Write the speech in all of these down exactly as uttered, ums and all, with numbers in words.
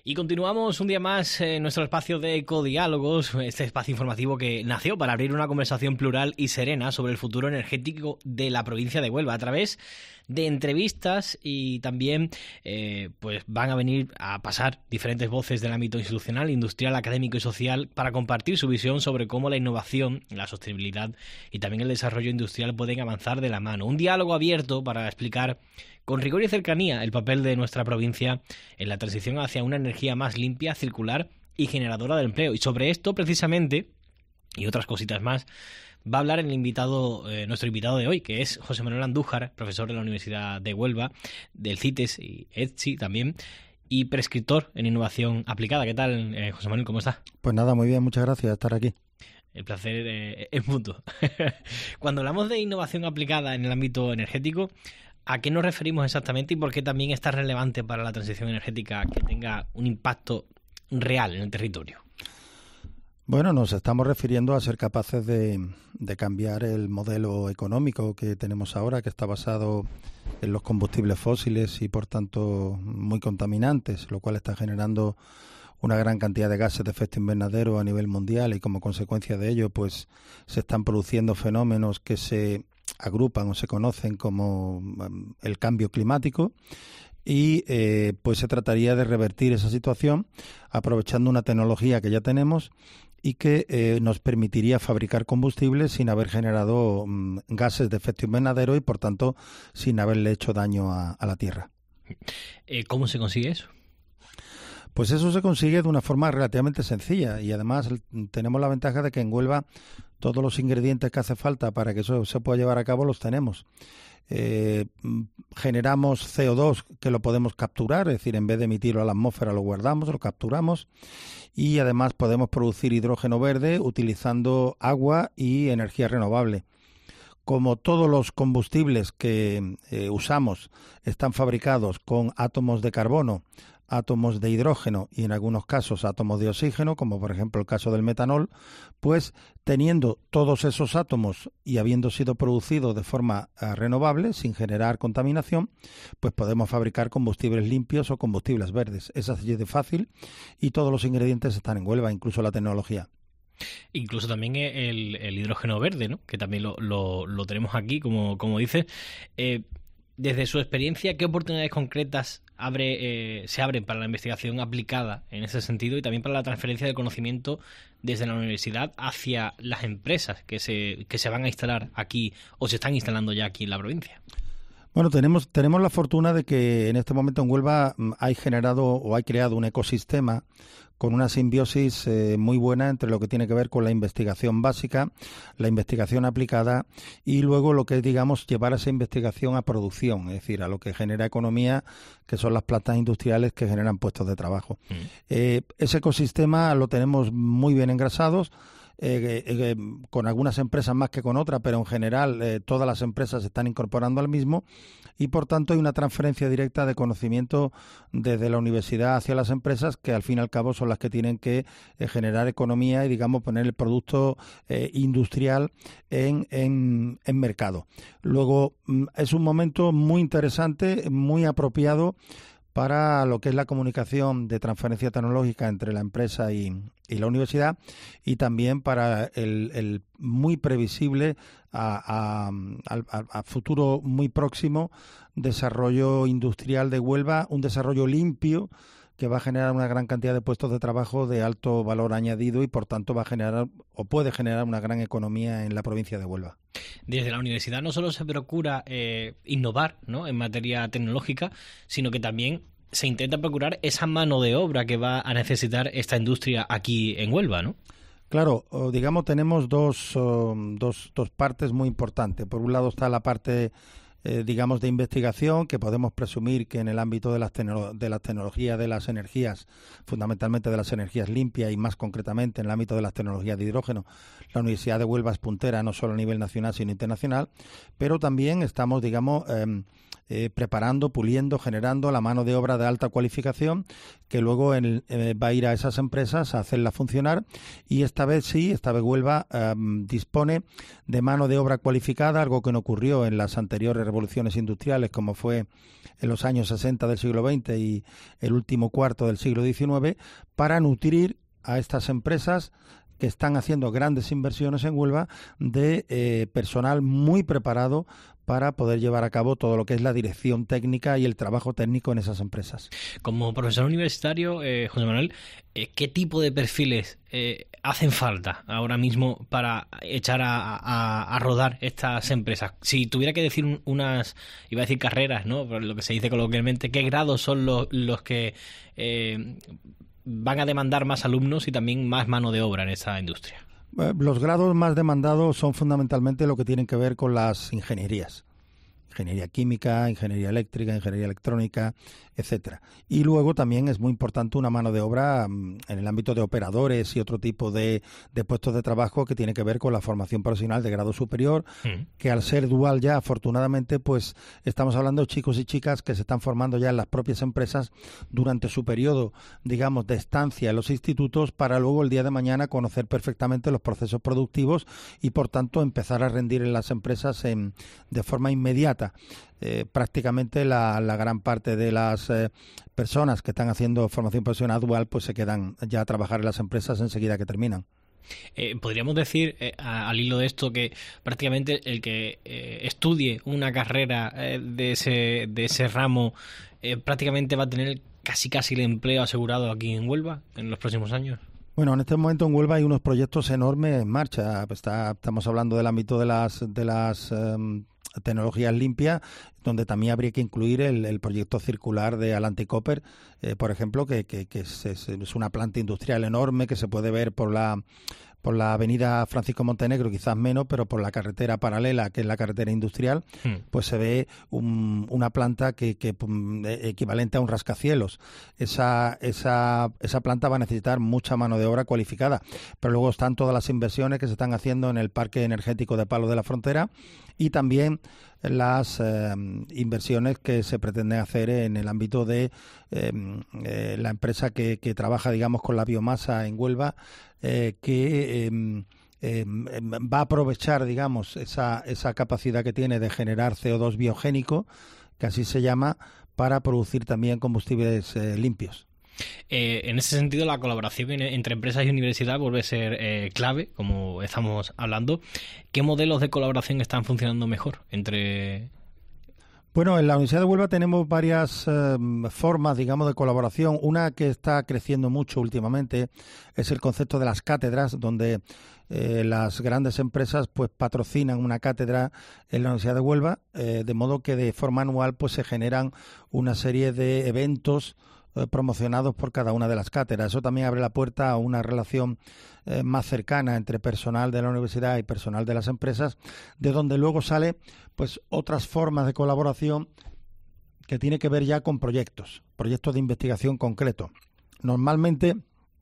Y continuamos un día más en nuestro espacio de Ecodiálogos, este espacio informativo que nació para abrir una conversación plural y serena sobre el futuro energético de la provincia de Huelva a través de entrevistas, y también eh, pues van a venir a pasar diferentes voces del ámbito institucional, industrial, académico y social para compartir su visión sobre cómo la innovación, la sostenibilidad y también el desarrollo industrial pueden avanzar de la mano. Un diálogo abierto para explicar con rigor y cercanía el papel de nuestra provincia en la transición hacia una energía más limpia, circular y generadora de empleo. Y sobre esto, precisamente, y otras cositas más, va a hablar el invitado, eh, nuestro invitado de hoy, que es José Manuel Andújar, profesor de la Universidad de Huelva, del CITES y ETSI también, y prescriptor en innovación aplicada. ¿Qué tal, eh, José Manuel? ¿Cómo está? Pues nada, muy bien, muchas gracias por estar aquí. El placer eh, es mutuo. Cuando hablamos de innovación aplicada en el ámbito energético, ¿a qué nos referimos exactamente y por qué también es tan relevante para la transición energética que tenga un impacto real en el territorio? Bueno, nos estamos refiriendo a ser capaces de, de cambiar el modelo económico que tenemos ahora, que está basado en los combustibles fósiles y, por tanto, muy contaminantes, lo cual está generando una gran cantidad de gases de efecto invernadero a nivel mundial, y como consecuencia de ello, pues se están produciendo fenómenos que se agrupan o se conocen como um, el cambio climático. Y eh, pues se trataría de revertir esa situación aprovechando una tecnología que ya tenemos y que eh, nos permitiría fabricar combustibles sin haber generado um, gases de efecto invernadero y, por tanto, sin haberle hecho daño a, a la Tierra. Eh, ¿Cómo se consigue eso? Pues eso se consigue de una forma relativamente sencilla, y además tenemos la ventaja de que en Huelva todos los ingredientes que hace falta para que eso se pueda llevar a cabo los tenemos. Eh, generamos C O dos que lo podemos capturar, es decir, en vez de emitirlo a la atmósfera lo guardamos, lo capturamos, y además podemos producir hidrógeno verde utilizando agua y energía renovable. Como todos los combustibles que eh, usamos están fabricados con átomos de carbono, átomos de hidrógeno y en algunos casos átomos de oxígeno, como por ejemplo el caso del metanol, pues teniendo todos esos átomos y habiendo sido producidos de forma uh, renovable, sin generar contaminación, pues podemos fabricar combustibles limpios o combustibles verdes. Es así de fácil y todos los ingredientes están en Huelva, incluso la tecnología. Incluso también el, el hidrógeno verde, ¿no? Que también lo, lo, lo tenemos aquí, como, como dices. Eh, desde su experiencia, ¿qué oportunidades concretas abre, eh, se abren para la investigación aplicada en ese sentido y también para la transferencia de conocimiento desde la universidad hacia las empresas que se, que se van a instalar aquí o se están instalando ya aquí en la provincia? Bueno, tenemos, tenemos la fortuna de que en este momento en Huelva hay generado o hay creado un ecosistema con una simbiosis eh, muy buena entre lo que tiene que ver con la investigación básica, la investigación aplicada y luego lo que es, digamos, llevar esa investigación a producción, es decir, a lo que genera economía, que son las plantas industriales que generan puestos de trabajo. Mm. Eh, ese ecosistema lo tenemos muy bien engrasados. Eh, eh, con algunas empresas más que con otras, pero en general eh, todas las empresas se están incorporando al mismo, y por tanto hay una transferencia directa de conocimiento desde la universidad hacia las empresas, que al fin y al cabo son las que tienen que eh, generar economía y, digamos, poner el producto eh, industrial en, en, en mercado. Luego es un momento muy interesante, muy apropiado para lo que es la comunicación de transferencia tecnológica entre la empresa y, y la universidad, y también para el, el muy previsible a, a, a, a futuro muy próximo desarrollo industrial de Huelva, un desarrollo limpio que va a generar una gran cantidad de puestos de trabajo de alto valor añadido y, por tanto, va a generar o puede generar una gran economía en la provincia de Huelva. Desde la universidad no solo se procura eh, innovar, ¿no?, en materia tecnológica, sino que también se intenta procurar esa mano de obra que va a necesitar esta industria aquí en Huelva, ¿no? Claro, digamos, tenemos dos, dos, dos partes muy importantes. Por un lado está la parte Eh, digamos, de investigación, que podemos presumir que en el ámbito de las, tecno- de las tecnologías de las energías, fundamentalmente de las energías limpias y más concretamente en el ámbito de las tecnologías de hidrógeno, la Universidad de Huelva es puntera no solo a nivel nacional sino internacional, pero también estamos, digamos, eh, eh, preparando, puliendo, generando la mano de obra de alta cualificación que luego en, eh, va a ir a esas empresas a hacerla funcionar, y esta vez sí, esta vez Huelva eh, dispone de mano de obra cualificada, algo que no ocurrió en las anteriores revoluciones industriales, como fue en los años sesenta del siglo veinte y el último cuarto del siglo diecinueve, para nutrir a estas empresas que están haciendo grandes inversiones en Huelva de eh, personal muy preparado para poder llevar a cabo todo lo que es la dirección técnica y el trabajo técnico en esas empresas. Como profesor universitario, eh, José Manuel, eh, ¿qué tipo de perfiles eh, hacen falta ahora mismo para echar a, a, a rodar estas empresas? Si tuviera que decir un, unas, iba a decir carreras, ¿no? Por lo que se dice coloquialmente, ¿qué grados son los, los que eh, van a demandar más alumnos y también más mano de obra en esta industria? Los grados más demandados son fundamentalmente lo que tienen que ver con las ingenierías. Ingeniería química, ingeniería eléctrica, ingeniería electrónica, etcétera. Y luego también es muy importante una mano de obra en el ámbito de operadores y otro tipo de, de puestos de trabajo que tiene que ver con la formación profesional de grado superior, mm. que al ser dual ya, afortunadamente, pues estamos hablando de chicos y chicas que se están formando ya en las propias empresas durante su periodo, digamos, de estancia en los institutos, para luego el día de mañana conocer perfectamente los procesos productivos y, por tanto, empezar a rendir en las empresas en, de forma inmediata. Eh, prácticamente la, la gran parte de las eh, personas que están haciendo formación profesional dual pues se quedan ya a trabajar en las empresas enseguida que terminan. Eh, podríamos decir, eh, al hilo de esto, que prácticamente el que eh, estudie una carrera eh, de ese de ese ramo eh, prácticamente va a tener casi casi el empleo asegurado aquí en Huelva en los próximos años. Bueno, en este momento en Huelva hay unos proyectos enormes en marcha. Está, estamos hablando del ámbito de las de las um, tecnologías limpias, donde también habría que incluir el, el proyecto circular de Atlantic Copper, eh, por ejemplo, que, que, que es, es una planta industrial enorme que se puede ver por la por la avenida Francisco Montenegro, quizás menos, pero por la carretera paralela, que es la carretera industrial, hmm. pues se ve un, una planta que, que equivalente a un rascacielos. Esa, esa, esa planta va a necesitar mucha mano de obra cualificada, pero luego están todas las inversiones que se están haciendo en el parque energético de Palos de la Frontera y también las eh, inversiones que se pretenden hacer en el ámbito de eh, eh, la empresa que, que trabaja, digamos, con la biomasa en Huelva, eh, que eh, eh, va a aprovechar, digamos, esa, esa capacidad que tiene de generar C O dos biogénico, que así se llama, para producir también combustibles eh, limpios. Eh, en ese sentido, la colaboración entre empresas y universidad vuelve a ser eh, clave, como estamos hablando. ¿Qué modelos de colaboración están funcionando mejor entre...? Bueno, en la Universidad de Huelva tenemos varias eh, formas, digamos, de colaboración. Una que está creciendo mucho últimamente es el concepto de las cátedras, donde eh, las grandes empresas pues patrocinan una cátedra en la Universidad de Huelva, eh, de modo que de forma anual pues se generan una serie de eventos eh, promocionados por cada una de las cátedras. Eso también abre la puerta a una relación eh, más cercana entre personal de la universidad y personal de las empresas, de donde luego sale pues otras formas de colaboración que tiene que ver ya con proyectos, proyectos de investigación concretos. Normalmente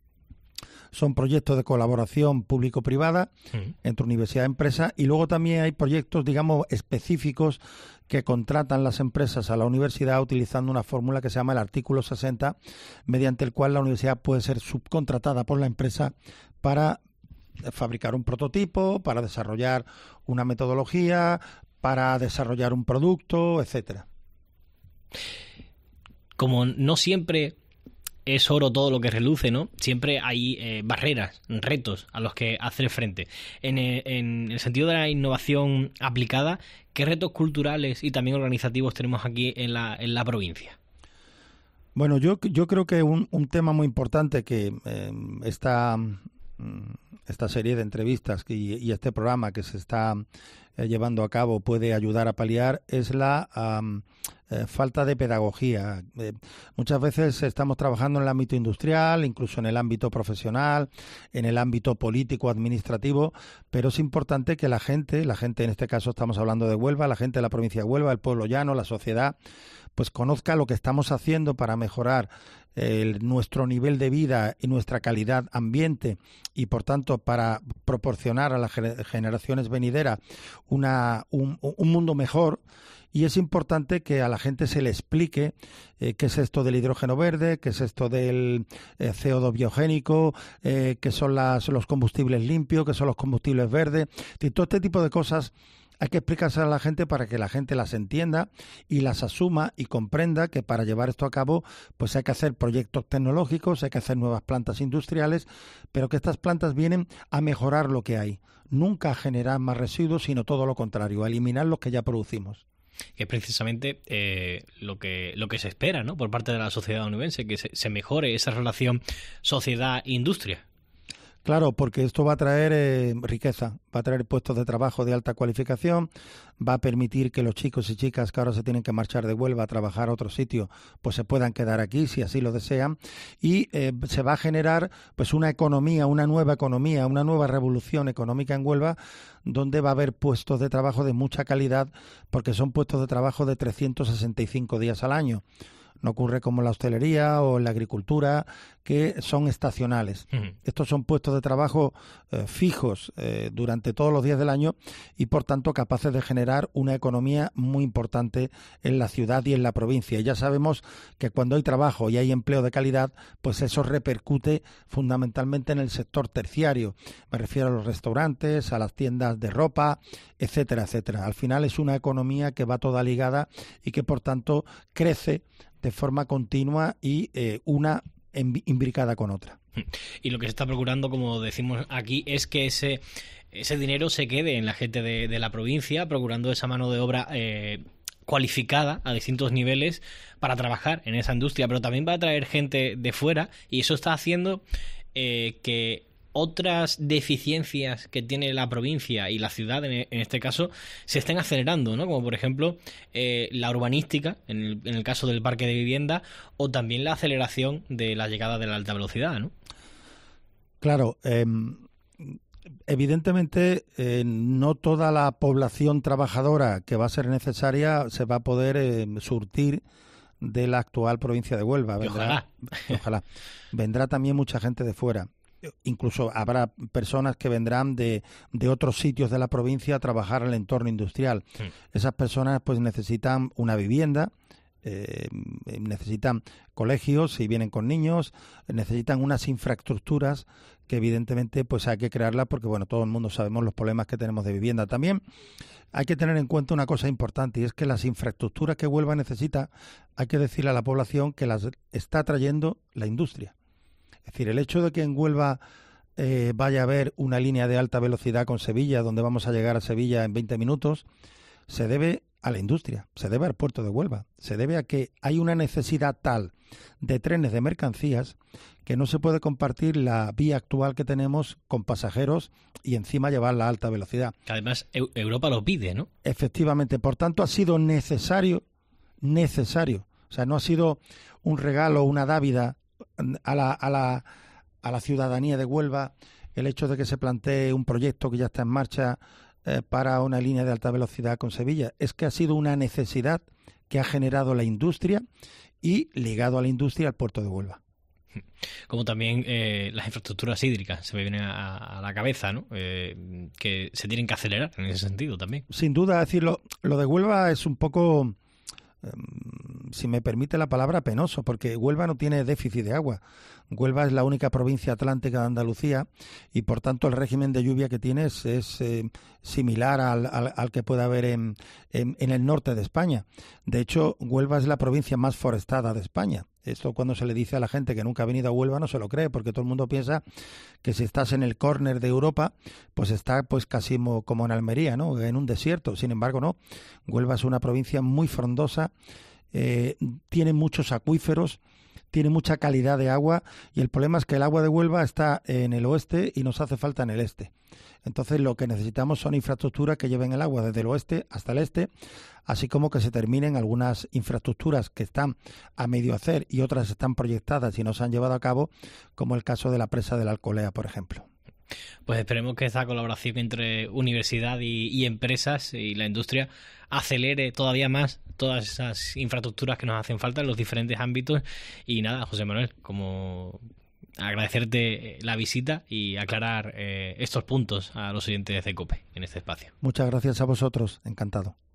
son proyectos de colaboración público-privada sí. entre universidad y empresa, y luego también hay proyectos, digamos, específicos que contratan las empresas a la universidad utilizando una fórmula que se llama el artículo sesenta, mediante el cual la universidad puede ser subcontratada por la empresa para fabricar un prototipo, para desarrollar una metodología, para desarrollar un producto, etcétera. Como no siempre es oro todo lo que reluce, ¿no? Siempre hay eh, barreras, retos a los que hacer frente. En, eh, en el sentido de la innovación aplicada, ¿qué retos culturales y también organizativos tenemos aquí en la, en la provincia? Bueno, yo, yo creo que un, un tema muy importante que eh, esta, esta serie de entrevistas y, y este programa que se está eh, llevando a cabo puede ayudar a paliar es la um, eh, falta de pedagogía. Eh, muchas veces estamos trabajando en el ámbito industrial, incluso en el ámbito profesional, en el ámbito político, administrativo, pero es importante que la gente, la gente en este caso estamos hablando de Huelva, la gente de la provincia de Huelva, el pueblo llano, la sociedad, pues conozca lo que estamos haciendo para mejorar el, nuestro nivel de vida y nuestra calidad ambiente y, por tanto, para proporcionar a las generaciones venideras una, un, un mundo mejor. Y es importante que a la gente se le explique eh, qué es esto del hidrógeno verde, qué es esto del eh, C O dos biogénico, eh, qué son las, los combustibles limpios, qué son los combustibles verdes. Y todo este tipo de cosas hay que explicárselo a la gente para que la gente las entienda y las asuma y comprenda que para llevar esto a cabo pues hay que hacer proyectos tecnológicos, hay que hacer nuevas plantas industriales, pero que estas plantas vienen a mejorar lo que hay, nunca a generar más residuos, sino todo lo contrario, a eliminar los que ya producimos. Que es precisamente eh, lo que lo que se espera, ¿no?, por parte de la sociedad onubense, que se, se mejore esa relación sociedad-industria. Claro, porque esto va a traer eh, riqueza, va a traer puestos de trabajo de alta cualificación, va a permitir que los chicos y chicas que ahora se tienen que marchar de Huelva a trabajar a otro sitio, pues se puedan quedar aquí si así lo desean, y eh, se va a generar pues una economía, una nueva economía, una nueva revolución económica en Huelva, donde va a haber puestos de trabajo de mucha calidad, porque son puestos de trabajo de trescientos sesenta y cinco días al año. No ocurre como en la hostelería o en la agricultura, que son estacionales. Uh-huh. Estos son puestos de trabajo eh, fijos eh, durante todos los días del año y, por tanto, capaces de generar una economía muy importante en la ciudad y en la provincia. Y ya sabemos que cuando hay trabajo y hay empleo de calidad, pues eso repercute fundamentalmente en el sector terciario. Me refiero a los restaurantes, a las tiendas de ropa, etcétera, etcétera. Al final es una economía que va toda ligada y que, por tanto, crece de forma continua y eh, una imbricada con otra. Y lo que se está procurando, como decimos aquí, es que ese ese dinero se quede en la gente de, de la provincia, procurando esa mano de obra eh, cualificada a distintos niveles para trabajar en esa industria, pero también va a traer gente de fuera, y eso está haciendo eh, que otras deficiencias que tiene la provincia y la ciudad, en este caso, se estén acelerando, ¿no? Como por ejemplo eh, la urbanística, en el, en el caso del parque de vivienda, o también la aceleración de la llegada de la alta velocidad, ¿no? Claro, eh, evidentemente eh, no toda la población trabajadora que va a ser necesaria se va a poder eh, surtir de la actual provincia de Huelva. Vendrá, ojalá. Ojalá. Vendrá también mucha gente de fuera. Incluso habrá personas que vendrán de, de otros sitios de la provincia a trabajar en el entorno industrial. Sí. Esas personas pues necesitan una vivienda, eh, necesitan colegios si vienen con niños, necesitan unas infraestructuras que evidentemente pues hay que crearlas porque bueno, todo el mundo sabemos los problemas que tenemos de vivienda. También hay que tener en cuenta una cosa importante, y es que las infraestructuras que Huelva necesita, hay que decirle a la población que las está trayendo la industria. Es decir, el hecho de que en Huelva eh, vaya a haber una línea de alta velocidad con Sevilla, donde vamos a llegar a Sevilla en veinte minutos, se debe a la industria, se debe al puerto de Huelva, se debe a que hay una necesidad tal de trenes de mercancías que no se puede compartir la vía actual que tenemos con pasajeros y encima llevar la alta velocidad. Que además Europa lo pide, ¿no? Efectivamente, por tanto ha sido necesario, necesario, o sea, no ha sido un regalo, una dávida a la, a la, a la ciudadanía de Huelva el hecho de que se plantee un proyecto que ya está en marcha eh, para una línea de alta velocidad con Sevilla. Es que ha sido una necesidad que ha generado la industria y ligado a la industria al puerto de Huelva. Como también eh, las infraestructuras hídricas se me vienen a, a la cabeza, ¿no? Eh, que se tienen que acelerar en ese sentido también. Sin duda, decirlo, lo de Huelva es un poco, eh, si me permite la palabra, penoso, porque Huelva no tiene déficit de agua. Huelva es la única provincia atlántica de Andalucía y, por tanto, el régimen de lluvia que tiene es, es eh, similar al, al, al que puede haber en, en, en el norte de España. De hecho, Huelva es la provincia más forestada de España. Esto cuando se le dice a la gente que nunca ha venido a Huelva no se lo cree, porque todo el mundo piensa que si estás en el córner de Europa, pues está pues casi como en Almería, ¿no? En un desierto. Sin embargo, no. Huelva es una provincia muy frondosa, eh, tiene muchos acuíferos, tiene mucha calidad de agua y el problema es que el agua de Huelva está en el oeste y nos hace falta en el este. Entonces lo que necesitamos son infraestructuras que lleven el agua desde el oeste hasta el este, así como que se terminen algunas infraestructuras que están a medio hacer y otras están proyectadas y no se han llevado a cabo, como el caso de la presa de la Alcolea, por ejemplo. Pues esperemos que esta colaboración entre universidad y, y empresas y la industria acelere todavía más todas esas infraestructuras que nos hacen falta en los diferentes ámbitos. Y nada, José Manuel, como agradecerte la visita y aclarar eh, estos puntos a los oyentes de COPE en este espacio. Muchas gracias a vosotros, encantado.